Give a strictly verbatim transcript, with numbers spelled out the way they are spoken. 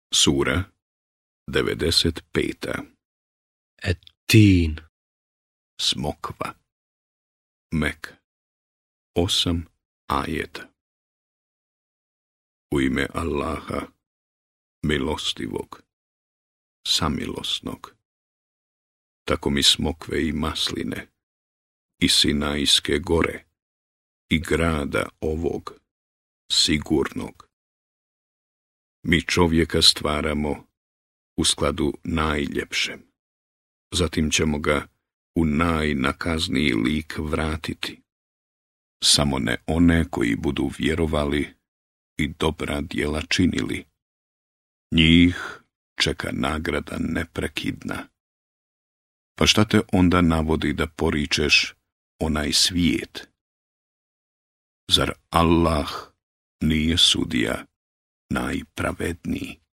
Sura devedeset peta. Et-Tin. Smokva. Mek. Osam ajeta. U ime Allaha, milostivog, samilosnog. Tako mi smokve i masline, i Sinajske gore, i grada ovog, sigurnog. Mi čovjeka stvaramo u skladu najljepšem. Zatim ćemo ga u najnakazniji lik vratiti. Samo ne one koji budu vjerovali i dobra djela činili. Njih čeka nagrada neprekidna. Pa šta te onda navodi da poričeš onaj svijet? Zar Allah nije sudija najpravedniji?